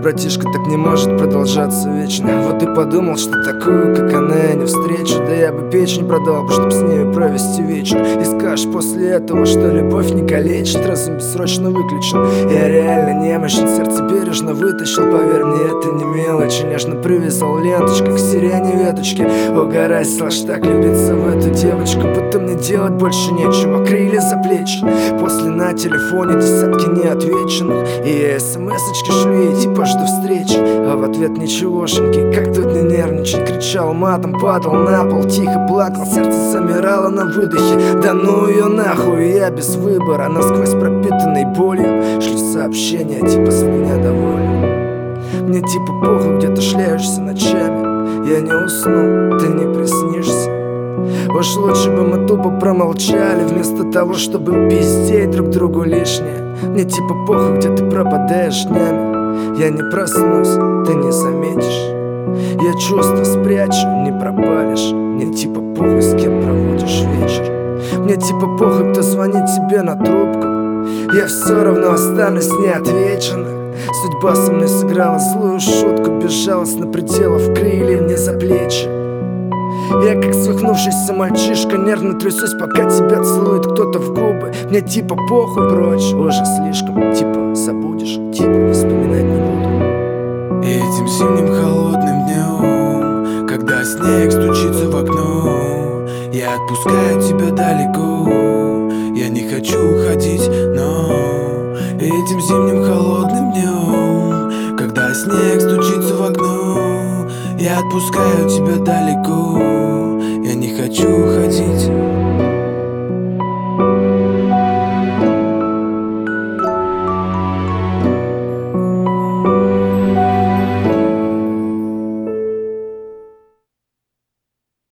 братишка, так не может продолжаться вечно. Вот и подумал, что такую, как она, я не встречу. Да я бы печень продал, чтоб с нею провести вечер. И скажешь после этого, что любовь не калечит. Разум бессрочно выключен, я реально немощен. Сердце бережно вытащил, поверь мне, это не мелочи. Нежно привязал ленточкой к сирене веточки. Угораздило аж так влюбиться в эту девочку, будто мне делать больше нечего. Крылья за плечи, после на телефоне десятки неотвеченных. И я смс-очки шлю ей, типа жду встречи, а в ответ ничегошеньки. Как тут не нервничать, кричал матом, падал на пол, тихо плакал, сердце замирало на выдохе. Да ну ее нахуй, я без выбора, насквозь пропитанный болью шлю сообщения, типа с меня доволен. Мне типа похуй, где ты шляешься ночами, я не усну, ты не приснишься. Уж лучше бы мы тупо промолчали, вместо того, чтобы пиздеть друг другу лишнее. Мне типа похуй, где ты пропадаешь днями, я не проснусь, ты не заметишь. Я чувства спрячу, не пропалишь. Мне типа похуй, с кем проводишь вечер. Мне типа похуй, кто звонит тебе на трубку, я все равно останусь неотвеченным. Судьба со мной сыграла злую шутку, безжалостно пределов крылья мне за плечи. Я как свихнувшийся мальчишка, нервно трясусь, пока тебя целует кто-то в губы. Мне типа похуй, прочь, уже слишком. Типа забудешь, типа вспоминать не буду. И этим зимним холодным днем, когда снег стучится в окно, я отпускаю тебя далеко, я не хочу уходить, но этим зимним холодным днем, когда снег стучится в окно, я отпускаю тебя далеко, я не хочу уходить.